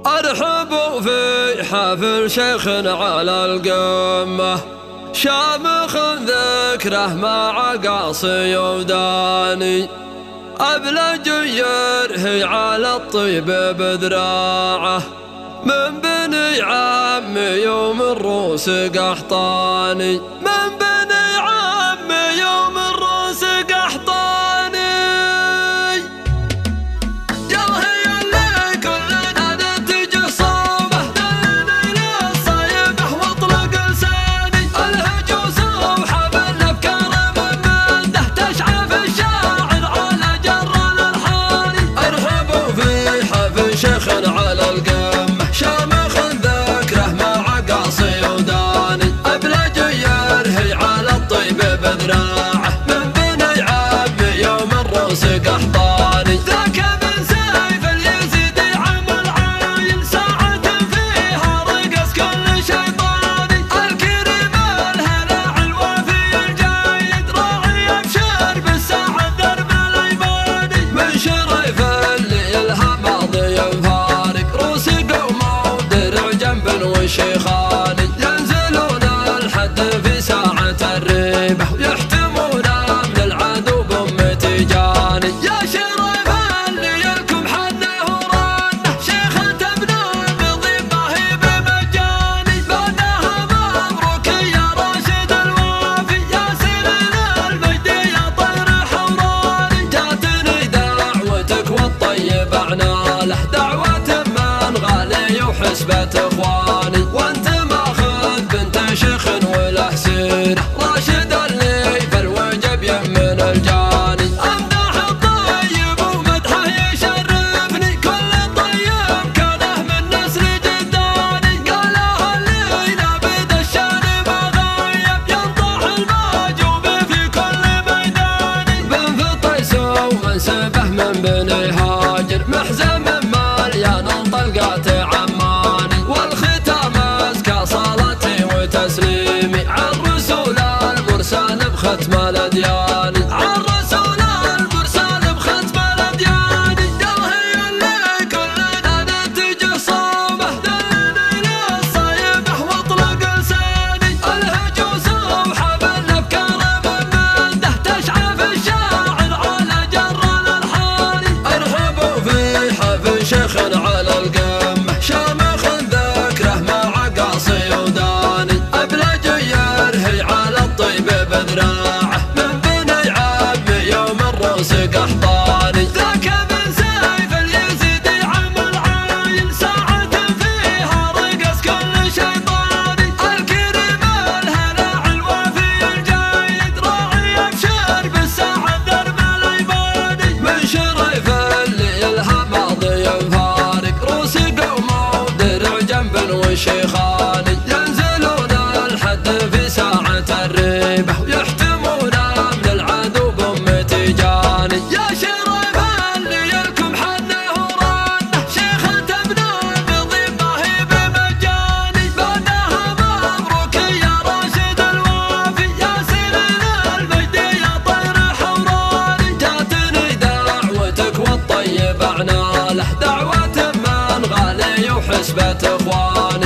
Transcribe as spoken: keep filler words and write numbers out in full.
ارحبوا في حفل شيخ على القمة، شامخ ذكره مع قاصي وداني، أبلج يرهي على الطيب بذراعه، من بني عمي يوم الروس قحطاني، من بني عمي يوم الروس قحطاني. يلهي اللي كلنا ننتج صوبه، دلني للصيبه واطلق لساني، الهجوس وحبل افكار من منده، تشعى في الشاعر على جر الالحان. ارحبوا في حفل شيخ على القمه، شامخ ذكره مع قاصي وداني، أبلج يرهي على الطيب بذراعه، من بني عمي يوم الروس قحطاني. ذاك من سيف اليزيد عمل عاين، ساعة فيها رقص كل شيطاني، الكريم الهلع الوافي الجايد، راعي ابشر بالساعة درب الايماني، من شريف اللي يلها ماضي فارق، روس قومه ودرع جنب وشيخاني، ينزلون الحد في ساعة الريبة، ويحتمون من العدو بأم تجاني. يا شريف اللي يلكم حنه ورنه، شيخ تبنى بضيبه بمجاني، بعدها مبروك يا راشد الوافي، يا سنين المجد يا طير حوراني. جاتني دعوتك والطيب اعناله، دعوة من غالي وحسبة اخواني، وانت ماخذ بنت شيخ وله سيره، راشد اللي في الوجب يمن الجاني، امدح الطيب ومدحه يشرفني، كل طيب كانه من نسل جداني، قالها اللي نابد الشان ما غايب، ينطح الماجوب في كل ميداني، بن فطيس ومنسبه من بني هاجر، محزم مليان طلقات عماني، والختام ازكى صلاتي وتسليمي، عالرسول المرسل بختم الاديان، عالرسول المرسل بختم الاديان. يلهي اللي كلنا ننتج صوبه، دلني للصيبه واطلق لساني، الهجوس وحبل افكار من منده، تشعى في الشاعر على جر الالحان. ارحبوا في حفل شيخ على القمه، شامخ ذكره مع قاصي وداني، أبلج يرهي على الطيب بذراعه، من بني عمي يوم الروس قحطاني. ذاك من سيف اليزيد عمل عاين، ساعة فيها رقص كل شيطاني، الكريم الهلع الوافي الجايد، راعي ابشر بالساعة درب الايماني، من شريف اللي يلها ماضي فارق، روس قومه ودرع جنب وشيخاني، ينزلون الحد في ساعة الريبة، ويحتمون من العدو بأم تجاني. يا شريف اللي يلكم حنه ورنه، شيخ تبنى بضيبه بمجاني، بعدها مبروك يا راشد الوافي، يا سنين المجد يا طير حوراني. جاتني دعوتك والطيب اعناله، دعوة من غالي وحسبة اخواني،